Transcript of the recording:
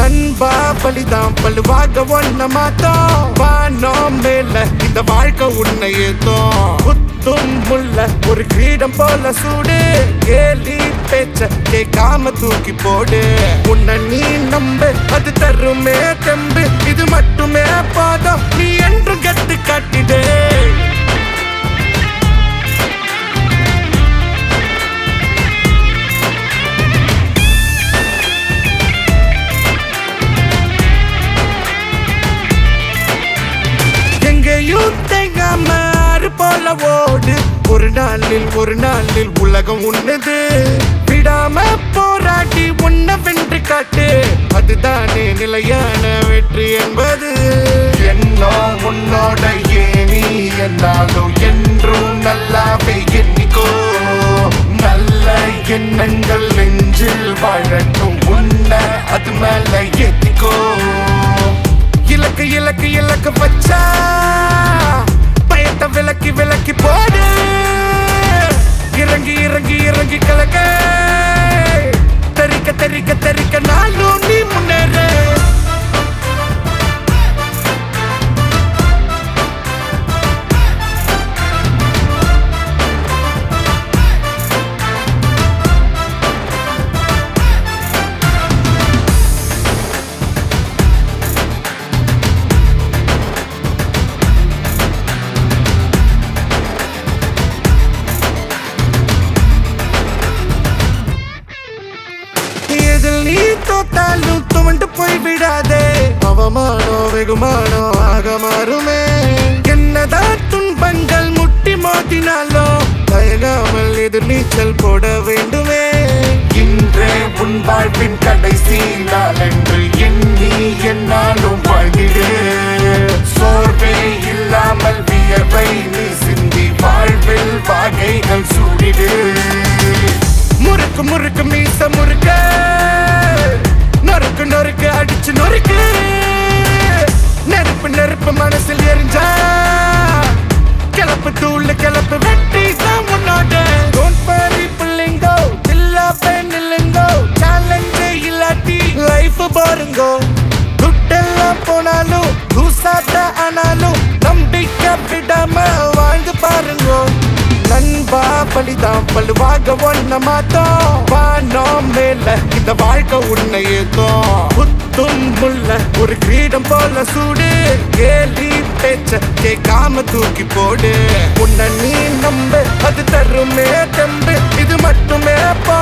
நண்பா பலிதான் பழுவாக ஒன்ன மாத்தோம் வானோம் மேல இந்த வாழ்க்கை உன்னை ஏத்தோம் குத்தும் முள்ள ஒரு கிரீடம் போல சூடு கேலி பேச்ச கேட்காம தூக்கி போடு உன்னை நீ நம்பு அது தருமே தெம்பு இது மட்டுமே போதும் நீ என்று கட்டு காட்டிடு தேங்காம போல ஓடு ஒரு நாளில் உலகம் உன்னது விடாம போராடி உன்னை வென்று காட்டு அதுதானே நிலையான வெற்றி என்பது என்னோ உன்னோட ஏனி என்னாலும் என்றும் நல்லாவே எண்ணிக்கோ நல்ல எண்ணங்கள் நெஞ்சில் வாழட்டும் உன்னை அது மேல ஏத்திக்கோ இலக்கு இலக்கு இலக்கு வச்சா பயத்தை விலக்கி விலக்கி போடு இறங்கி இறங்கி இறங்கி கலக்க தெரிக்க தெரிக்க தெரிக்க நாளும் நீ முன்னேறு நீ தோத்தாலும் துவண்டு போய் விடாதே அவமானோ வெகுமானோ ஆக மாறுமே என்னதான் துன்பங்கள் முட்டி மோதினாலும் தயங்காமல் எதிர் நீச்சல் போட வேண்டுமே இன்றே உன் வாழ்வின் கடைசி நாள் என்று எண்ணி என்னாலும் வாழ்ந்திடு சோர்வே இல்லாமல் வியர்வை நீ சிந்தி வாழ்வில் வாகைகள் சூடிடு முறுக்கு முறுக்கு மீச முறுக்க நொறுக்கு நொறுக்கு அடிச்சு நொறுக்கு நெருப்பு நெருப்பு மனசில் எரிஞ்சா கிளப்பு தூள் கிளப்பு வெட்டி தான் உன்னோட டோன்ட் வரி பிள்ளைங்கோ தில்லாப்பே நில்லுங்கோ சேலஞ்சு இல்லாட்டி லைஃப் பாருங்கோ துட்டெல்லாம் போனாலும் தூசாத்த ஆனாலும் நம்பிக்கை விடாம வாழ்ந்து பாருங்கோ நண்பா பலிதான் பழுவாக ஒன்ன மாத்தோம் வானோம் மேல இந்த வாழ்க்கை உன்னை ஏத்தோம் குத்தும் முள்ள ஒரு கிரீடம் போல சூடு கேலி பேச்ச கேட்காம தூக்கி போடு உன்னை நீ நம்பு அது தருமே தெம்பு இது மட்டுமே